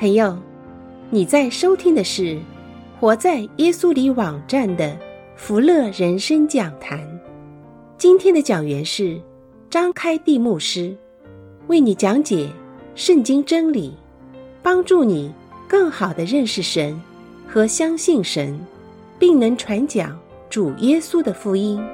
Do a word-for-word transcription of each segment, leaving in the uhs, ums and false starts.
朋友，你在收听的是活在耶稣里网站的福乐人生讲坛。今天的讲员是张开地牧师，为你讲解圣经真理，帮助你更好地认识神和相信神，并能传讲主耶稣的福音。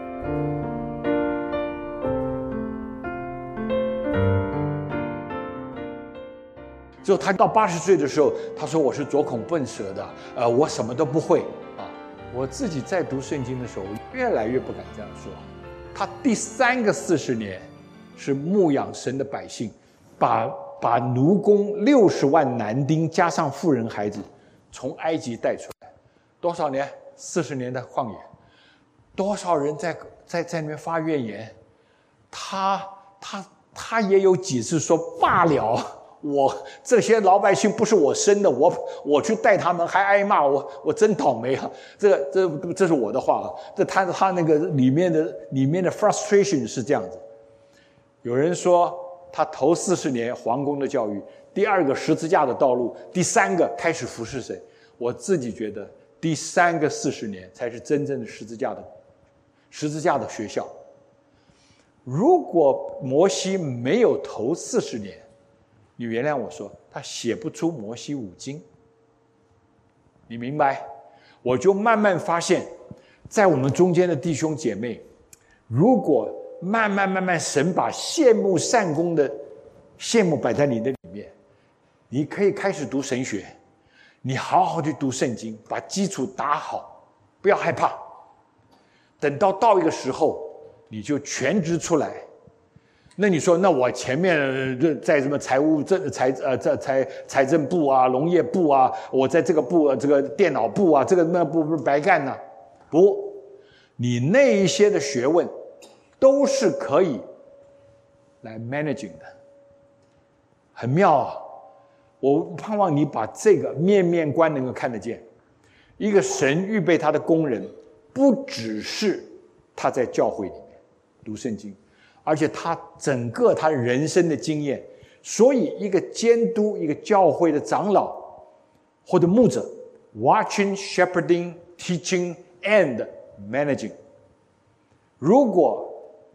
就他到八十岁的时候，他说我是左孔笨舌的，呃，我什么都不会啊。我自己在读圣经的时候，越来越不敢这样说。他第三个四十年是牧养神的百姓，把把奴工六十万男丁加上妇人孩子从埃及带出来，多少年？四十年的旷野，多少人在在在那边发怨言？他他他也有几次说罢了。我这些老百姓不是我生的，我我去带他们还挨骂，我我真倒霉啊！这个这这是我的话啊，这他他那个里面的里面的 frustration 是这样子。有人说他头四十年皇宫的教育，第二个十字架的道路，第三个开始服侍神。我自己觉得第三个四十年才是真正的十字架的十字架的学校。如果摩西没有头四十年，你原谅我说，他写不出摩西五经。你明白？我就慢慢发现，在我们中间的弟兄姐妹，如果慢慢慢慢神把羡慕善功的羡慕摆在你的里面，你可以开始读神学，你好好去读圣经，把基础打好，不要害怕。等到到一个时候，你就全职出来。那你说，那我前面在什么财务政财呃这财财政部啊、农业部啊，我在这个部这个电脑部啊，这个那部不是白干呢？不，你那一些的学问都是可以来 managing 的，很妙啊！我盼望你把这个面面观能够看得见。一个神预备他的工人，不只是他在教会里面读圣经。而且他整个他人生的经验，所以一个监督一个教会的长老或者牧者 watching, shepherding, teaching and managing。 如果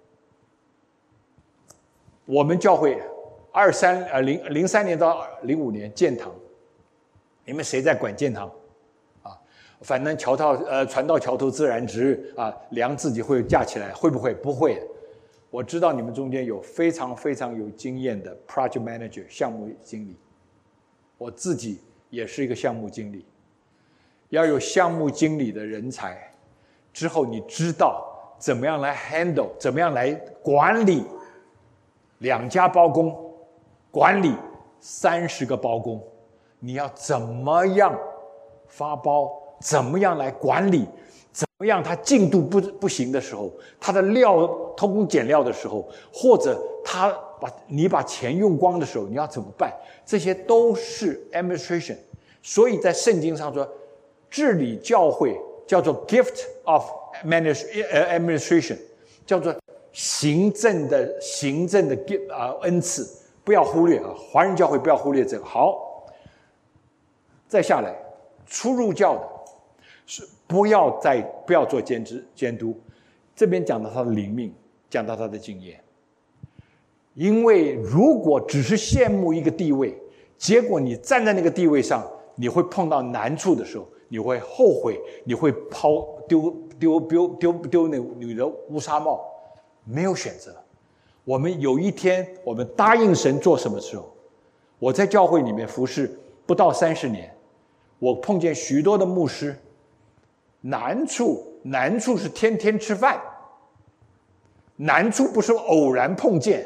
我们教会二三呃零零三年到零五年建堂，你们谁在管建堂啊？反正桥头呃船到桥头自然直啊，梁自己会架起来，会不会？不会。我知道你们中间有非常非常有经验的 project manager 项目经理，我自己也是一个项目经理。要有项目经理的人才之后，你知道怎么样来 handle， 怎么样来管理两家包工，管理三十个包工，你要怎么样发包，怎么样来管理，怎么样他进度不不行的时候，他的料偷工减料的时候，或者他把你把钱用光的时候，你要怎么办？这些都是 administration。 所以在圣经上说，治理教会叫做 gift of administration， 叫做行政的行政的呃恩赐，不要忽略啊！华人教会不要忽略这个。好，再下来，初入教的是不要再不要做监制监督。这边讲到他的灵命，讲到他的经验。因为如果只是羡慕一个地位，结果你站在那个地位上，你会碰到难处的时候，你会后悔，你会抛丢丢丢丢丢那你的乌纱帽，没有选择。我们有一天，我们答应神做什么时候？我在教会里面服侍不到三十年，我碰见许多的牧师，难处难处是天天吃饭，难处不是偶然碰见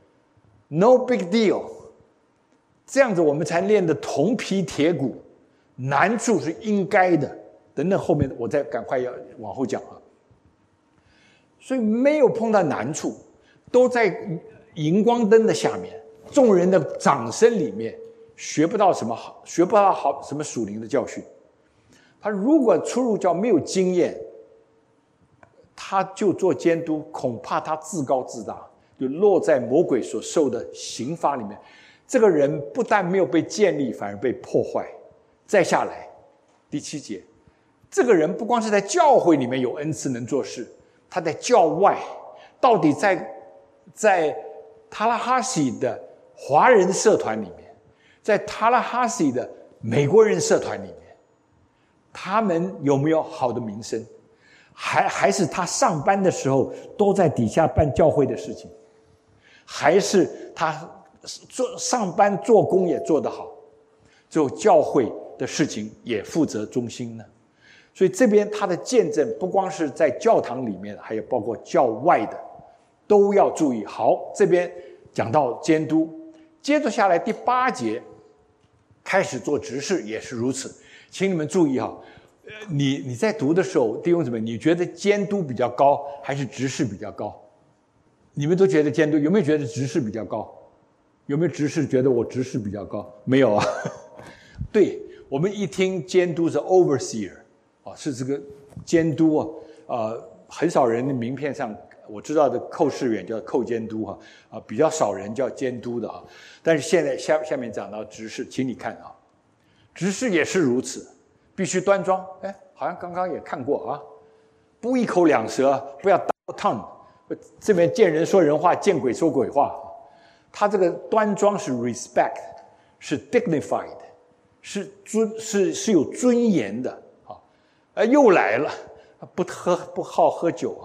，no big deal。这样子我们才练得铜皮铁骨，难处是应该的。等等，后面我再赶快要往后讲啊。所以没有碰到难处，都在荧光灯的下面，众人的掌声里面，学不到什么好，学不到好什么属灵的教训。他如果初入教没有经验，他就做监督，恐怕他自高自大，就落在魔鬼所受的刑罚里面。 这个人不但没有被建立，反而被破坏。再下来，第七节，这个人不光是在教会里面有恩赐能做事，他在教外，到底在在塔拉哈西的华人社团里面，在塔拉哈西的美国人社团里面，他们有没有好的名声？还还是他上班的时候都在底下办教会的事情？还是他做上班做工也做得好，最后教会的事情也负责中心呢？所以这边他的见证不光是在教堂里面，还有包括教外的都要注意。好，这边讲到监督，接着下来第八节开始做执事也是如此。请你们注意哈，你你在读的时候，弟兄姊妹，你觉得监督比较高还是执事比较高？你们都觉得监督，有没有觉得执事比较高？有没有执事觉得我执事比较高？没有啊。对，我们一听监督是 overseer 啊，是这个监督啊，呃，很少人的名片上我知道的寇士远叫寇监督哈，啊，比较少人叫监督的哈。但是现在下下面讲到执事，请你看啊，执事也是如此，必须端庄。哎，好像刚刚也看过啊，不一口两舌，不要 double tongue。这边见人说人话，见鬼说鬼话。他这个端庄是 respect， 是 dignified， 是尊是是有尊严的啊。呃，又来了，不喝不好喝酒，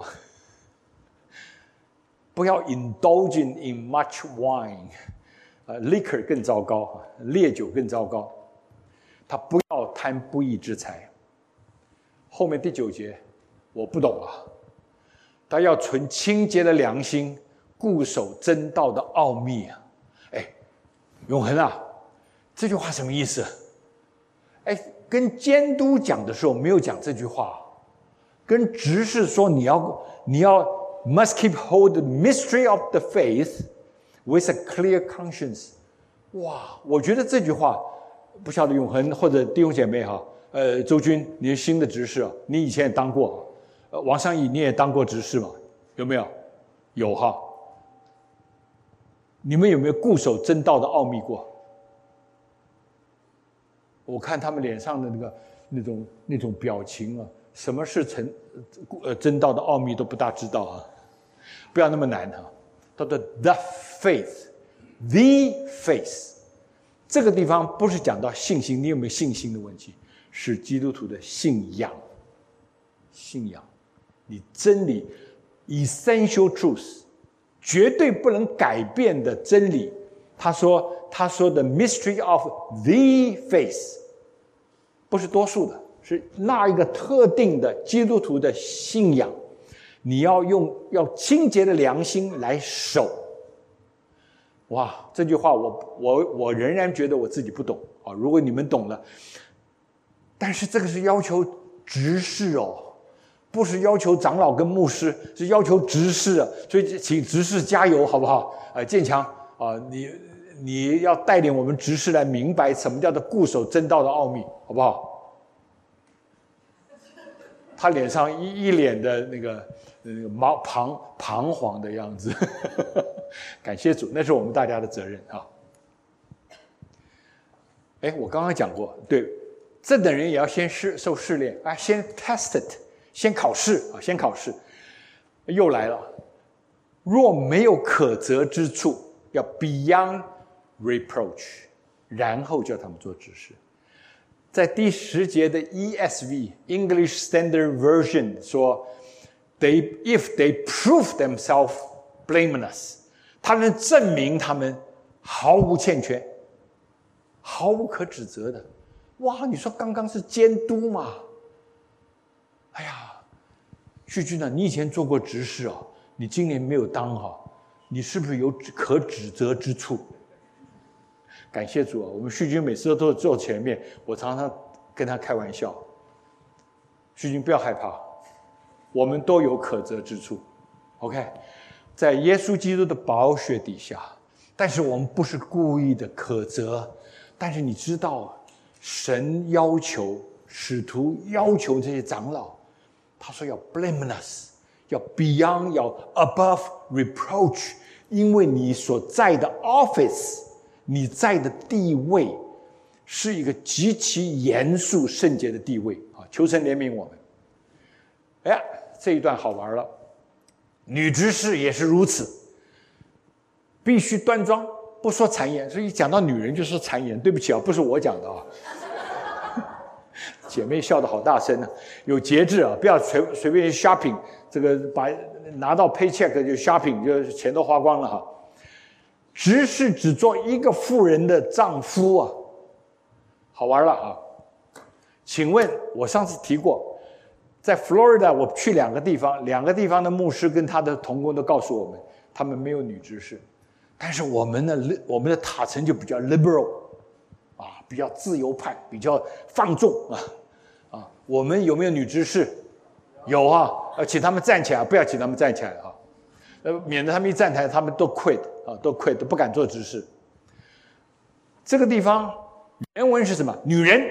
不要 indulging in much wine， 呃 ，liquor 更糟糕，烈酒更糟糕。他不要贪不义之财。后面第九节我不懂啊。他要存清洁的良心，固守真道的奥秘啊！哎，永恒啊，这句话什么意思？哎，跟监督讲的时候没有讲这句话，跟执事说你要你要 must keep hold the mystery of the faith with a clear conscience。哇，我觉得这句话不晓得永恒或者弟兄姐妹哈，呃，周军，你是新的执事啊，你以前也当过。呃，王尚义，你也当过执事吗？有没有？有哈。你们有没有固守真道的奥秘过？我看他们脸上的那个那种那种表情啊，什么是真呃真道的奥秘都不大知道啊。不要那么难哈。他的 the faith，the faith， 这个地方不是讲到信心，你有没有信心的问题，是基督徒的信仰，信仰。你真理 essential truth 绝对不能改变的真理，他说他说的 mystery of the faith 不是多数的，是那一个特定的基督徒的信仰，你要用要清洁的良心来守。哇，这句话我我我仍然觉得我自己不懂啊，如果你们懂了，但是这个是要求执事哦，不是要求长老跟牧师，是要求执事啊，所以请执事加油，好不好？呃，建强啊，你你要带领我们执事来明白什么叫做固守真道的奥秘，好不好？他脸上一一脸的那个那个毛彷彷徨的样子，感谢主，那是我们大家的责任啊。哎，我刚刚讲过，对，这等人也要先试受试炼啊，先 test it。先考试啊，先考试，又来了。若没有可责之处，要 beyond reproach， 然后叫他们做执事。在第十节的 E S V English Standard Version 说 ，they if they prove themselves blameless， 他能证明他们毫无欠缺，毫无可指责的。哇，你说刚刚是监督嘛？哎呀，旭君啊，你以前做过执事啊，你今年没有当哈，你是不是有可指责之处？感谢主啊，我们旭君每次都坐前面，我常常跟他开玩笑。旭君不要害怕，我们都有可责之处 ，OK， 在耶稣基督的宝血底下，但是我们不是故意的可责，但是你知道，神要求使徒要求这些长老。他说要 blameless， 要 beyond， 要 above reproach， 因为你所在的 office， 你在的地位是一个极其严肃圣洁的地位啊！求神怜悯我们。哎呀，这一段好玩了，女执事也是如此，必须端庄，不说谗言。所以讲到女人就说谗言，对不起啊，不是我讲的啊。姐妹笑得好大声啊，有节制啊，不要随随便 shopping， 这个把拿到 paycheck 就 shopping， 就钱都花光了哈。执事只做一个妇人的丈夫啊，好玩了啊！请问我上次提过，在 Florida 我去两个地方，两个地方的牧师跟他的同工都告诉我们，他们没有女执事，但是我们的我们的塔城就比较 liberal 啊，比较自由派，比较放纵啊啊！我们有没有女执事？有啊，呃，请他们站起来，不要请他们站起来啊，呃，免得他们一站台，他们都 quit 啊，都 quit，都不敢做执事。这个地方原文是什么？女人。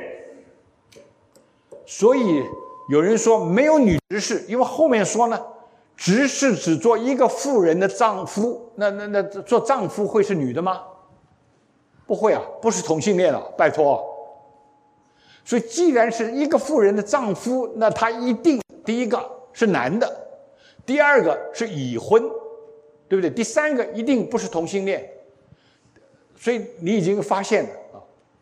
所以有人说没有女执事，因为后面说呢，执事只做一个妇人的丈夫，那那那做丈夫会是女的吗？不会啊，不是同性恋了，拜托。所以既然是一个妇人的丈夫，那他一定第一个是男的，第二个是已婚，对不对？第三个一定不是同性恋。所以你已经发现了啊。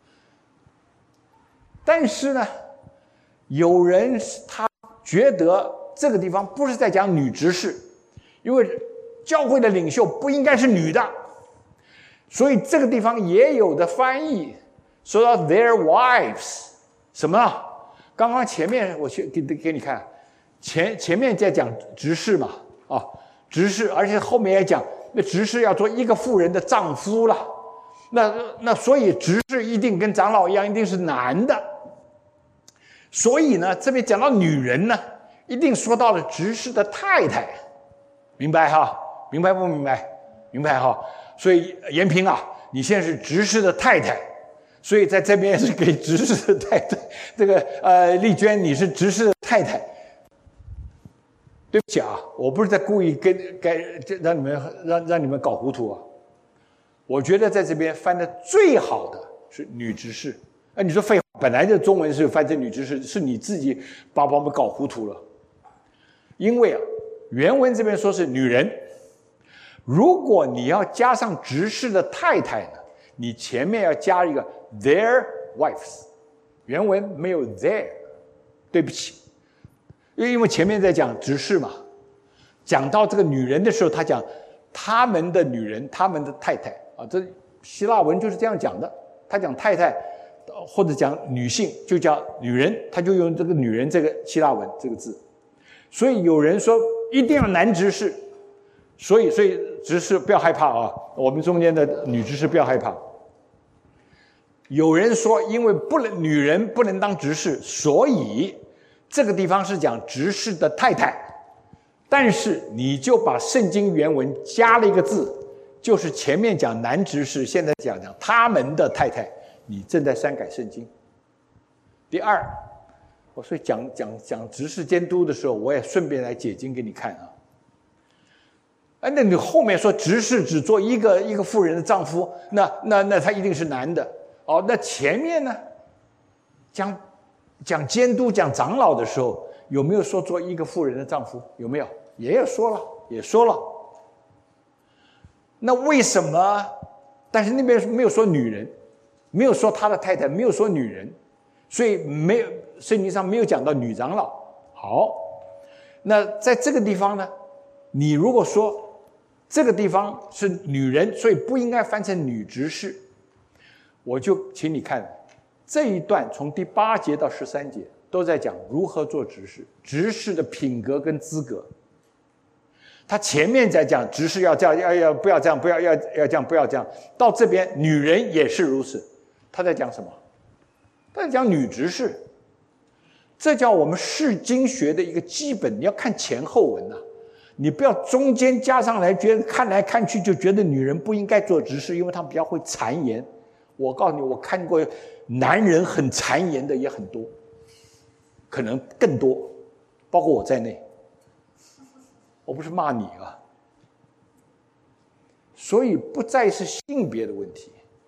但是呢，有人他觉得这个地方不是在讲女执事，因为教会的领袖不应该是女的，所以这个地方也有的翻译说到 their wives， 什么呢？刚刚前面我去给给你看，前前面在讲执事嘛，啊，执事，而且后面也讲那执事要做一个妇人的丈夫了，那那所以执事一定跟长老一样，一定是男的。所以呢，这边讲到女人呢，一定说到了执事的太太，明白哈？明白不明白？明白哈？所以延平啊，你现在是执事的太太，所以在这边是给执事的太太。这个呃，丽娟，你是执事的太太。对不起啊，我不是在故意跟该让你们让让你们搞糊涂啊。我觉得在这边翻的最好的是女执事。哎，你说废话，本来就中文是翻成女执事，是你自己把我们搞糊涂了。因为啊，原文这边说是女人，如果你要加上执事的太太呢，你前面要加一个 their wives， 原文没有 their， 对不起，因为前面在讲执事嘛，讲到这个女人的时候，他讲他们的女人，他们的太太啊，这希腊文就是这样讲的，他讲太太。或者讲女性就叫女人，他就用这个女人这个希腊文这个字。所以有人说一定要男执事，所以所以执事不要害怕啊，我们中间的女执事不要害怕。有人说因为不能女人不能当执事，所以这个地方是讲执事的太太，但是你就把圣经原文加了一个字，就是前面讲男执事，现在讲讲他们的太太。你正在删改圣经。第二，我所以讲讲讲执事监督的时候，我也顺便来解经给你看啊。哎，那你后面说执事只做一个一个妇人的丈夫，那那那他一定是男的哦。那前面呢，讲讲监督讲长老的时候，有没有说做一个妇人的丈夫？有没有？也有说了，也说了。那为什么？但是那边没有说女人。没有说他的太太，没有说女人，所以没有圣经上没有讲到女长老。好，那在这个地方呢，你如果说这个地方是女人，所以不应该翻成女执事，我就请你看这一段，从第八节到十三节都在讲如何做执事，执事的品格跟资格。他前面在讲执事要这样，要要不要这样，不要要要这样，不要这样。到这边女人也是如此。他在讲什么？他在讲女执事，这叫我们释经学的一个基本，你要看前后文啊，你不要中间加上来，觉得看来看去就觉得女人不应该做执事，因为她比较会谗言。我告诉你，我看过男人很谗言的也很多，可能更多，包括我在内。我不是骂你啊，所以不再是性别的问题。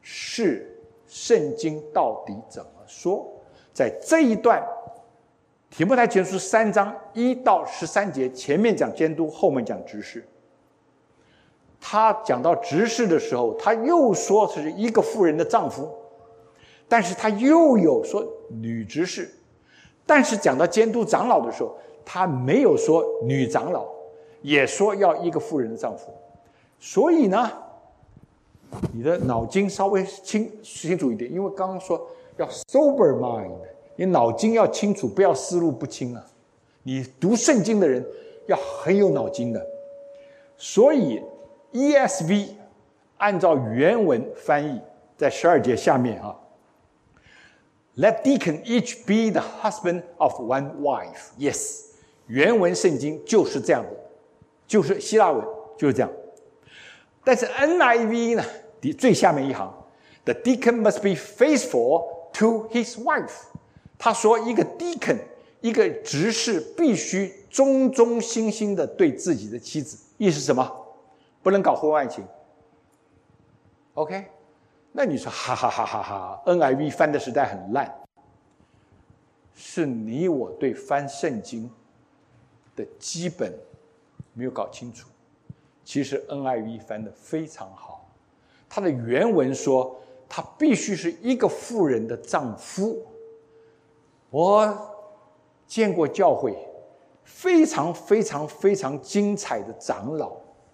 是圣经到底怎么说。在这一段提摩太前书三章一到十三节，前面讲监督，后面讲执事。他讲到执事的时候，他又说是一个妇人的丈夫，但是他又有说女执事。但是讲到监督长老的时候，他没有说女长老，也说要一个妇人的丈夫。所以呢，你的脑筋稍微清清楚一点，因为刚刚说要 sober mind， 你脑筋要清楚，不要思路不清啊。你读圣经的人要很有脑筋的。所以 E S V 按照原文翻译，在十二节下面啊 ，Let deacon each be the husband of one wife. Yes， 原文圣经就是这样的，就是希腊文就是这样。但是 N I V 呢，最下面一行 ，The deacon must be faithful to his wife。他说，一个 deacon， 一个执事必须忠忠心心的对自己的妻子。意思是什么？不能搞婚外情。OK， 那你说哈哈哈哈哈 ，N I V 翻的实在很烂，是你我对翻圣经的基本没有搞清楚。其实 N I V 翻得非常好，它的原文说他必须是一个妇人的丈夫。我见过教会非常非常非常精彩的长老，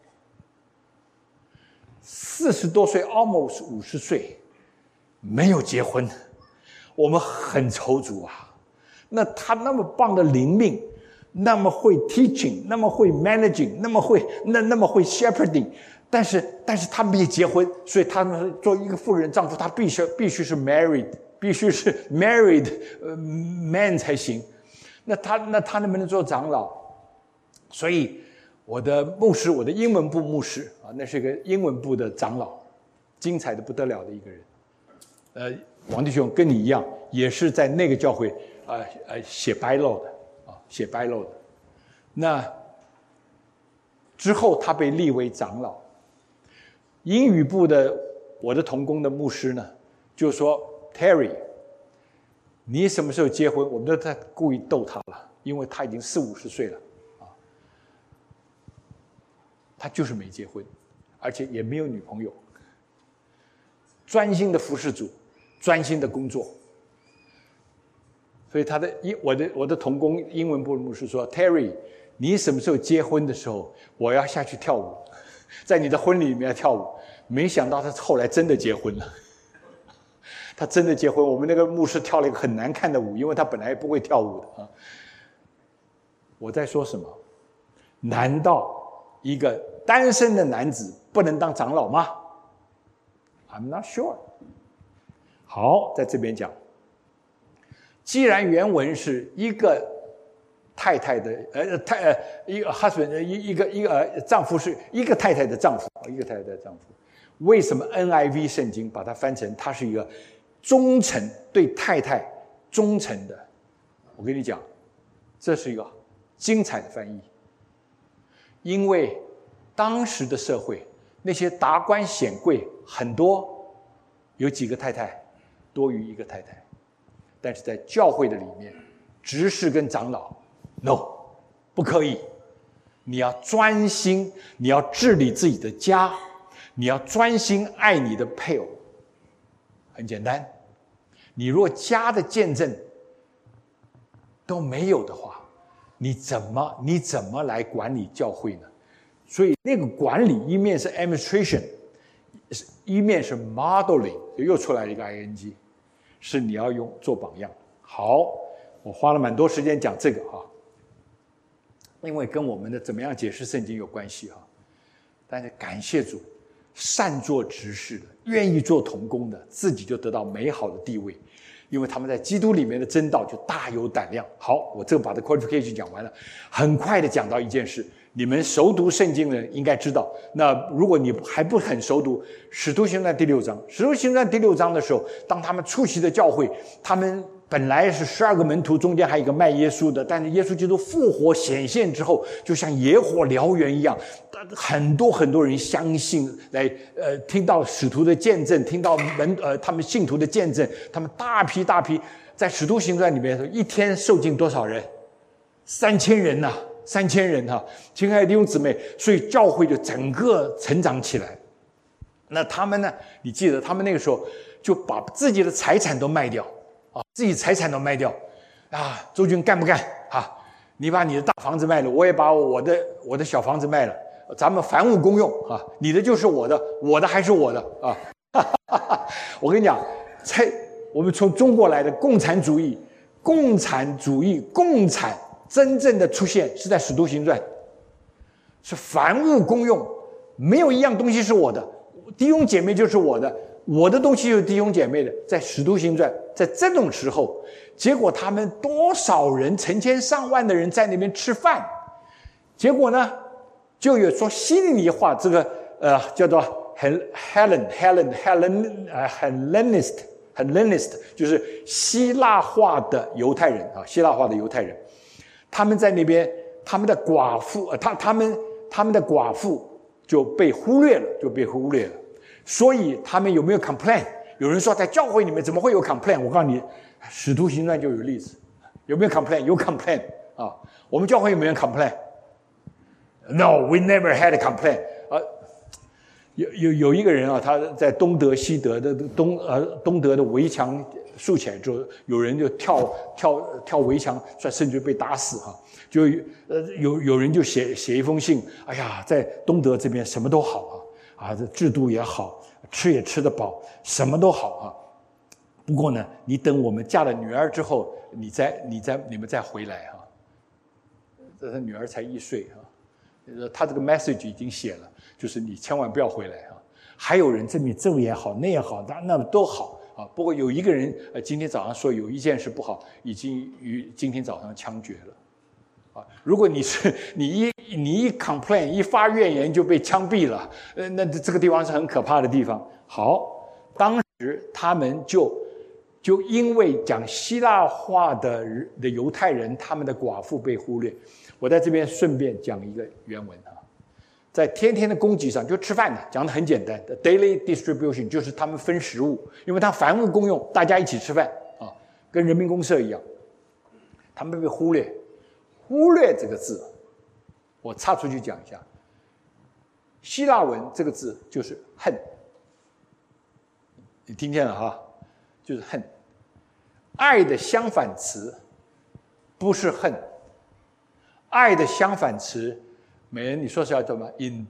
四十多岁 almost 五十岁没有结婚，我们很愁足啊。那他那么棒的灵命，那么会 teaching， 那么会 managing， 那么会那那么会 shepherding， 但是但是他没结婚，所以他们做一个妇人丈夫，他必须必须是 married， 必须是 married、呃、man 才行。那他那他能不能做长老？所以我的牧师，我的英文部牧师啊，那是一个英文部的长老，精彩的不得了的一个人。呃，王弟兄跟你一样，也是在那个教会呃呃写 bylaw 的。写 bylaw 的，那之后他被立为长老。英语部的我的同工的牧师呢，就说 Terry， 你什么时候结婚？我们都在故意逗他了，因为他已经四五十岁了啊，他就是没结婚，而且也没有女朋友，专心的服侍主，专心的工作。所以他的我的我的同工英文部的牧师说 Terry， 你什么时候结婚的时候，我要下去跳舞，在你的婚礼里面跳舞。没想到他后来真的结婚了，他真的结婚。我们那个牧师跳了一个很难看的舞，因为他本来不会跳舞的啊。我在说什么？难道一个单身的男子不能当长老吗？ I'm not sure。 好，在这边讲，既然原文是一个太太的呃太呃一个 husband 一一个一个呃丈夫是一个太太的丈夫，一个太太的丈夫，为什么 N I V 圣经把它翻成他是一个忠诚对太太忠诚的？我跟你讲，这是一个精彩的翻译，因为当时的社会那些达官显贵很多，有几个太太多于一个太太。但是在教会的里面，执事跟长老 no 不可以，你要专心，你要治理自己的家，你要专心爱你的配偶。很简单，你若家的见证都没有的话，你怎么你怎么来管理教会呢？所以那个管理一面是 administration， 一面是 modeling， 又出来了一个 ing，是你要用做榜样。好，我花了蛮多时间讲这个啊，因为跟我们的怎么样解释圣经有关系啊。但是感谢主，善做执事的，愿意做同工的，自己就得到美好的地位，因为他们在基督里面的真道就大有胆量。好，我这个把这 qualification 讲完了，很快的讲到一件事。你们熟读圣经的人应该知道，那如果你还不很熟读使徒行传第六章，使徒行传第六章的时候，当他们出席的教会，他们本来是十二个门徒，中间还有一个卖耶稣的，但是耶稣基督复活显现之后，就像野火燎原一样，很多很多人相信，来呃听到使徒的见证，听到门呃他们信徒的见证，他们大批大批在使徒行传里面，一天受尽多少人？三千人呐、啊，三千人哈、啊！亲爱的弟兄姊妹，所以教会就整个成长起来。那他们呢？你记得他们那个时候就把自己的财产都卖掉啊，自己财产都卖掉啊！周军干不干啊？你把你的大房子卖了，我也把我的我的小房子卖了，咱们凡物公用啊！你的就是我的，我的还是我的啊！我跟你讲，在我们从中国来的共产主义，共产主义，共产真正的出现是在《使徒行传》，是凡物公用，没有一样东西是我的。弟兄姐妹就是我的，我的东西就是弟兄姐妹的。在使徒行传，在这种时候，结果他们多少人，成千上万的人在那边吃饭，结果呢，就有说希利尼话，这个呃叫做 Hellen Hellen Hellen 呃 Hellenist Hellenist 就是希腊化的犹太人啊，希腊化的犹太人，他们在那边，他们的寡妇，呃，他他们他们的寡妇就被忽略了，就被忽略了。所以他们有没有 complain？ 有人说在教会里面怎么会有 complain？ 我告诉你，使徒行传就有例子，有没有 complain？ 有 complain 啊！我们教会有没有 complain？No, we never had a complain. 啊，有有有一个人啊，他在东德西德的东呃东德的围墙竖起来之后，有人就跳跳跳围墙，甚至被打死哈、啊。就呃有有人就写写一封信，哎呀，在东德这边什么都好啊。啊，这制度也好，吃也吃得饱，什么都好啊。不过呢，你等我们嫁了女儿之后，你再、你再、你们再回来哈、啊。这他女儿才一岁哈、啊，他这个 message 已经写了，就是你千万不要回来啊。还有人证明这也好，那也好，那那都好啊。不过有一个人呃，今天早上说有一件事不好，已经于今天早上枪决了。啊，如果你是你一你一 complain 一发怨言就被枪毙了，呃，那这个地方是很可怕的地方。好，当时他们就就因为讲希腊话的的犹太人，他们的寡妇被忽略。我在这边顺便讲一个原文啊，在天天的供给上，就吃饭的，讲的很简单的 daily distribution 就是他们分食物，因为他凡物公用，大家一起吃饭啊，跟人民公社一样，他们被忽略。忽略这个字，我插出去讲一下。希腊文这个字就是恨，你听见了哈？就是恨。爱的相反词不是恨，爱的相反词，美人你说是要怎么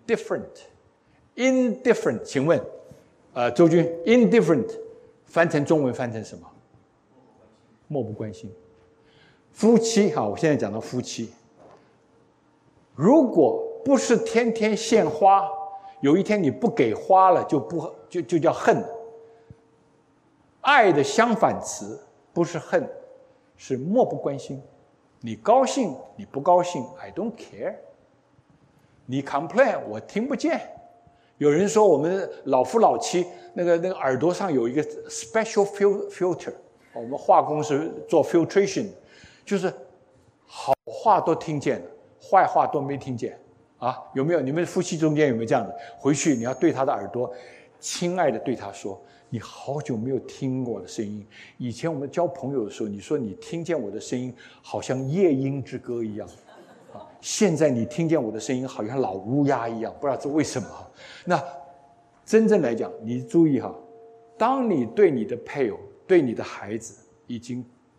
？indifferent，indifferent， 请问，呃，周军 ，indifferent 翻成中文翻成什么？漠不关心。夫妻哈，我现在讲到夫妻，如果不是天天献花，有一天你不给花了，就不就就叫恨。爱的相反词不是恨，是漠不关心。你高兴，你不高兴 ，I don't care。你 complain， 我听不见。有人说我们老夫老妻那个那个耳朵上有一个 special filter， 我们化工是做 filtration。就是好话都听见了，坏话都没听见啊？有没有？你们夫妻中间有没有这样的？回去你要对他的耳朵，亲爱的对他说：“你好久没有听我的声音。以前我们交朋友的时候，你说你听见我的声音，好像夜莺之歌一样啊。现在你听见我的声音，好像老乌鸦一样，不知道这为什么。那真正来讲，你注意哈，当你对你的配偶、对你的孩子已经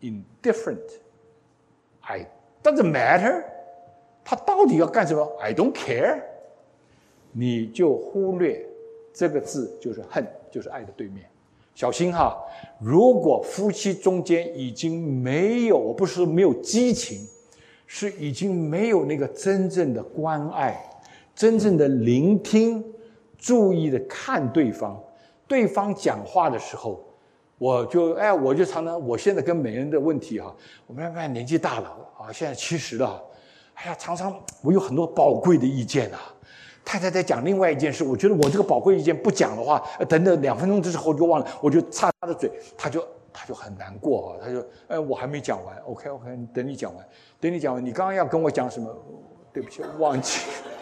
indifferent。”I doesn't matter， 他到底要干什么 ？I don't care， 你就忽略这个字就是恨，就是爱的对面。小心哈，如果夫妻中间已经没有，我不是说没有激情，是已经没有那个真正的关爱，真正的聆听，注意的看对方，对方讲话的时候。我就哎，我就常常，我现在跟美人的问题哈，我慢慢年纪大了啊，现在七十了，哎呀，常常我有很多宝贵的意见啊。太太在讲另外一件事，我觉得我这个宝贵意见不讲的话，等等两分钟之后就忘了，我就插她的嘴，她就他就很难过啊，他说：“哎，我还没讲完 ，OK OK，等你讲完，等你讲完，你刚刚要跟我讲什么？对不起，忘记。”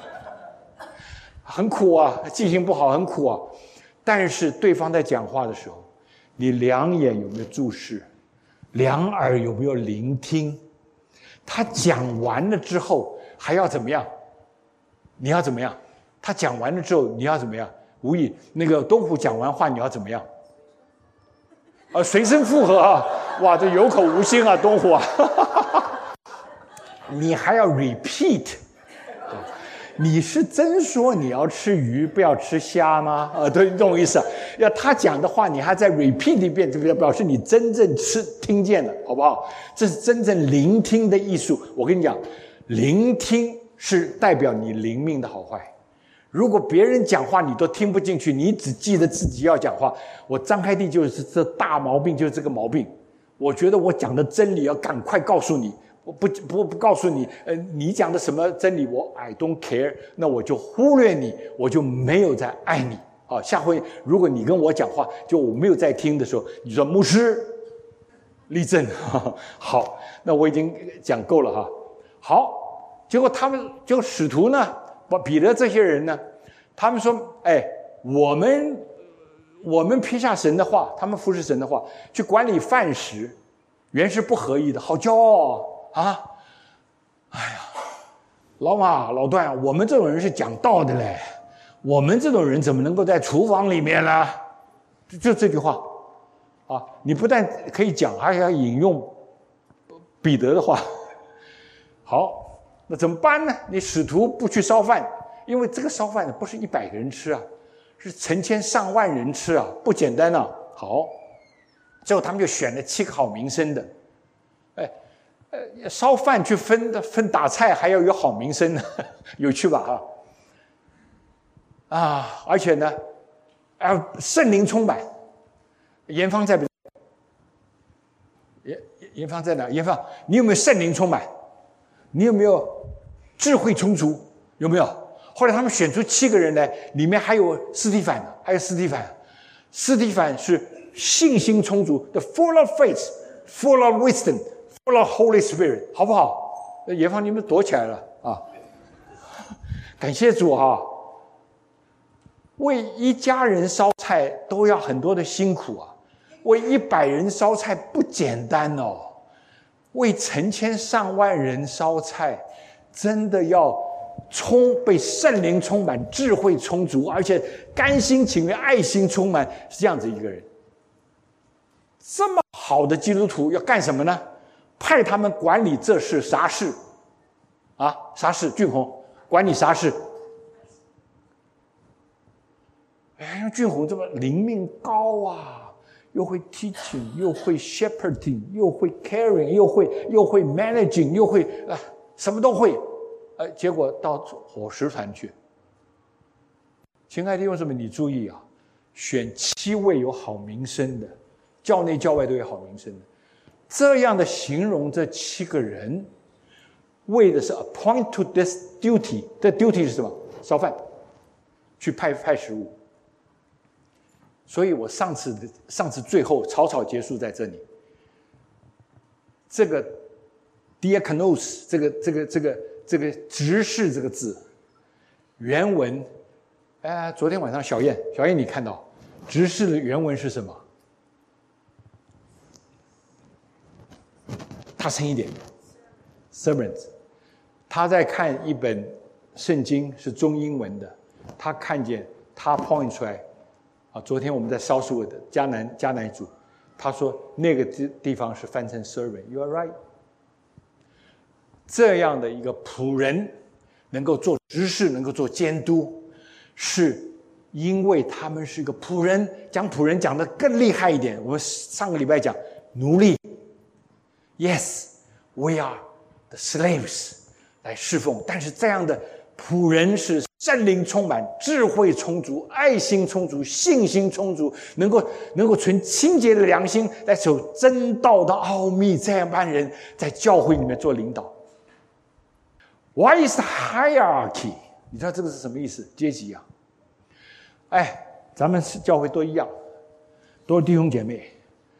很苦啊，记性不好，很苦啊。但是对方在讲话的时候，你两眼有没有注视？两耳有没有聆听？他讲完了之后还要怎么样？你要怎么样？他讲完了之后你要怎么样？无意那个东虎讲完话你要怎么样？呃，随声附和啊！哇，这有口无心啊，东虎啊！你还要 repeat。你是真说你要吃鱼不要吃虾吗？啊，对，这种意思啊。要他讲的话，你还再 repeat 一遍，这个表示你真正吃听见了，好不好？这是真正聆听的艺术。我跟你讲，聆听是代表你灵命的好坏。如果别人讲话你都听不进去，你只记得自己要讲话，我张开地就是这大毛病，就是这个毛病。我觉得我讲的真理要赶快告诉你。我不不不告诉你，呃，你讲的什么真理，我 I don't care， 那我就忽略你，我就没有在爱你。好，下回如果你跟我讲话，就我没有在听的时候，你说牧师立正，好，那我已经讲够了哈。好，结果他们就使徒呢，彼得这些人呢，他们说，哎，我们我们撇下神的话，他们服侍神的话，去管理饭食，原是不合意的，好骄傲啊！哎呀，老马老段，我们这种人是讲道的嘞，我们这种人怎么能够在厨房里面呢？就就这句话啊！你不但可以讲，还要引用彼得的话。好，那怎么办呢？你使徒不去烧饭，因为这个烧饭不是一百个人吃啊，是成千上万人吃啊，不简单啊。好，最后他们就选了七个好名声的。哎，呃，烧饭去分分打菜还要有好名声呢，有趣吧？哈，啊，而且呢，啊，圣灵充满。严芳在不？严严芳在哪？严芳，你有没有圣灵充满？你有没有智慧充足？有没有？后来他们选出七个人来，里面还有司提反，还有司提反。司提反是信心充足的 ，full of faith, full of wisdom, full of Holy Spirit， 好不好？严芳，你们躲起来了啊！感谢主哈、啊！为一家人烧菜都要很多的辛苦啊，为一百人烧菜不简单哦，为成千上万人烧菜，真的要充被圣灵充满，智慧充足，而且甘心情愿、爱心充满，是这样子一个人。这么好的基督徒要干什么呢？派他们管理这事啥事？啊，啥事？俊宏管理啥事？哎，俊宏这么灵命高啊，又会 teaching， 又会 shepherding， 又会 caring， 又会又会 managing， 又会啊，什么都会。呃，结果到伙食团去。亲爱的弟兄姊妹，你注意啊，选七位有好名声的，教内教外都有好名声的，这样的形容这七个人，为的是 appoint to this duty， 这 duty 是什么？烧饭，去派派食物。所以我上次上次最后草草结束在这里。这个 diakonos 这个这个这个这个执事这个字，原文，哎，昨天晚上小燕小燕你看到执事的原文是什么？大声一点 ，servants。他在看一本圣经是中英文的，他看见他 point 出来。啊，昨天我们在烧书的迦南迦南主，他说那个地方是翻成 servant，you are right。这样的一个仆人能够做执事，能够做监督，是因为他们是一个仆人。讲仆人讲得更厉害一点，我们上个礼拜讲奴隶 ，yes we are the slaves 来侍奉，但是这样的仆人是圣灵充满，智慧充足，爱心充足，信心充足，能够能够存清洁的良心来守真道的奥秘。这样般人在教会里面做领导。Why is the hierarchy？ 你知道这个是什么意思？阶级啊！哎，咱们是教会都一样，都是弟兄姐妹。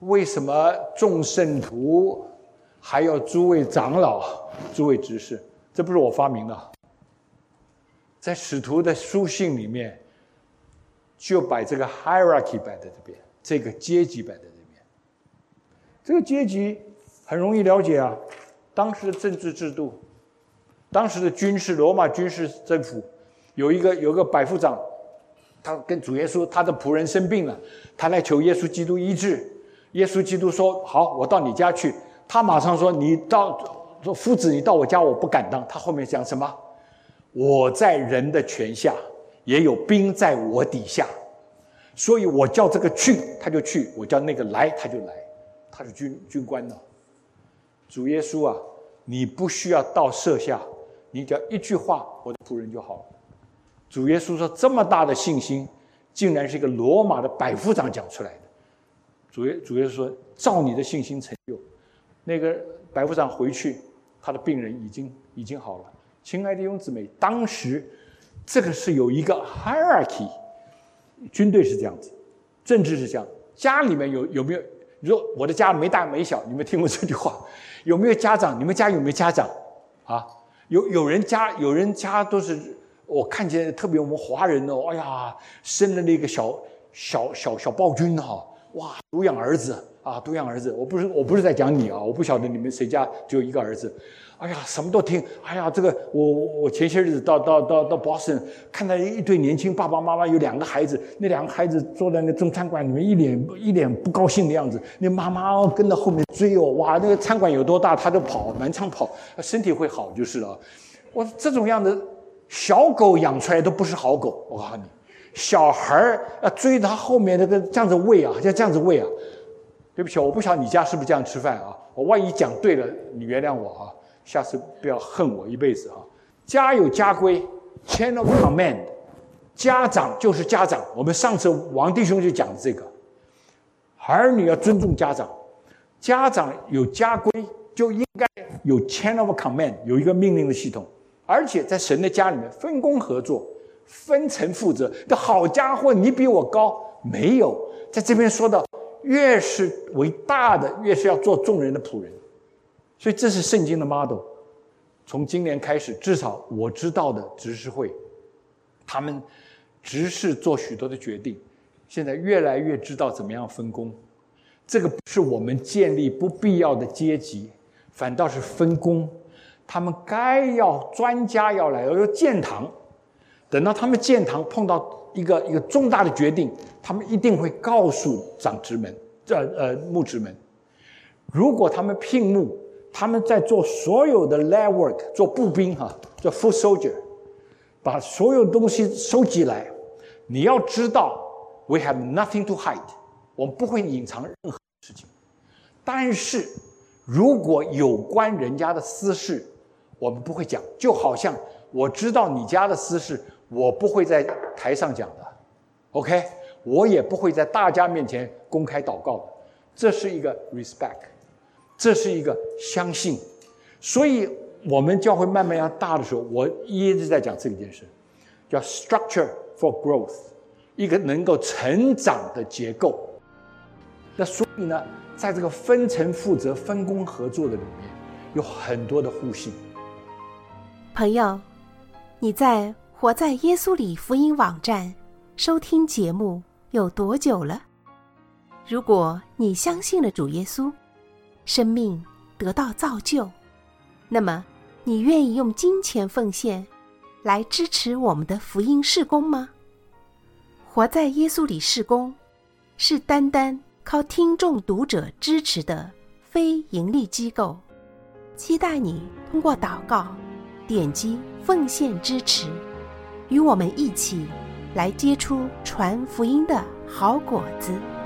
为什么众圣徒还有诸位长老、诸位执事？这不是我发明的，在使徒的书信里面就把这个 hierarchy 摆在这边，这个阶级摆在这边。这个阶级很容易了解啊，当时的政治制度，当时的军事，罗马军事政府有一个有一个百夫长，他跟主耶稣，他的仆人生病了，他来求耶稣基督医治。耶稣基督说：“好，我到你家去。”他马上说：“你到，说夫子，你到我家，我不敢当。”他后面讲什么？我在人的权下，也有兵在我底下，所以我叫这个去，他就去；我叫那个来，他就来。他是军军官呢。主耶稣啊，你不需要到舍下，你只要一句话，我的仆人就好了。主耶稣说，这么大的信心，竟然是一个罗马的百夫长讲出来的。主耶主耶稣说，照你的信心成就。那个百夫长回去，他的病人已经已经好了。亲爱的弟兄姊妹，当时这个是有一个 hierarchy， 军队是这样子，政治是这样，家里面有有没有？你说我的家没大没小，你们听过这句话？有没有家长？你们家有没有家长？啊，有有人家有人家都是，我看见特别我们华人哦，哎呀，生了那个小小小小暴君哈、哦，哇，独养儿子啊，独养儿子。我不是我不是在讲你啊，我不晓得你们谁家只有一个儿子。哎呀，什么都听。哎呀，这个我我前些日子到到到到 Boston 看到一对年轻爸爸妈妈有两个孩子，那两个孩子坐在那中餐馆里面，一脸一脸不高兴的样子。那妈妈跟到后面追哦，哇，那个餐馆有多大他就跑，满场跑，身体会好就是了。我这种样的小狗养出来都不是好狗，我告诉你，小孩啊追他后面那个这样子喂啊，像这样子喂啊。对不起，我不晓得你家是不是这样吃饭啊？我万一讲对了，你原谅我啊。下次不要恨我一辈子啊！家有家规 ，chain of command， 家长就是家长。我们上次王弟兄就讲这个，儿女要尊重家长，家长有家规就应该有 chain of command， 有一个命令的系统，而且在神的家里面分工合作，分层负责。这好家伙，你比我高没有？在这边说到，越是为大的，越是要做众人的仆人。所以这是圣经的 model。从今年开始，至少我知道的执事会，他们执事做许多的决定，现在越来越知道怎么样分工。这个不是我们建立不必要的阶级，反倒是分工。他们该要专家要来，要建堂，等到他们建堂碰到一个一个重大的决定，他们一定会告诉长执们，这呃牧职们，如果他们聘牧。他们在做所有的 leg work， 做步兵哈，做 foot soldier， 把所有东西收集来。你要知道 ，we have nothing to hide， 我们不会隐藏任何事情。但是如果有关人家的私事，我们不会讲。就好像我知道你家的私事，我不会在台上讲的 ，OK， 我也不会在大家面前公开祷告的。这是一个 respect。这是一个相信，所以我们教会慢慢要大的时候，我一直在讲这件事，叫 structure for growth， 一个能够成长的结构。那所以呢，在这个分层负责、分工合作的里面，有很多的互信。 朋友，你在活在耶稣里福音网站收听节目有多久了？如果你相信了主耶稣，生命得到造就，那么你愿意用金钱奉献来支持我们的福音事工吗？活在耶稣里事工是单单靠听众读者支持的非盈利机构，期待你通过祷告点击奉献支持，与我们一起来结出传福音的好果子。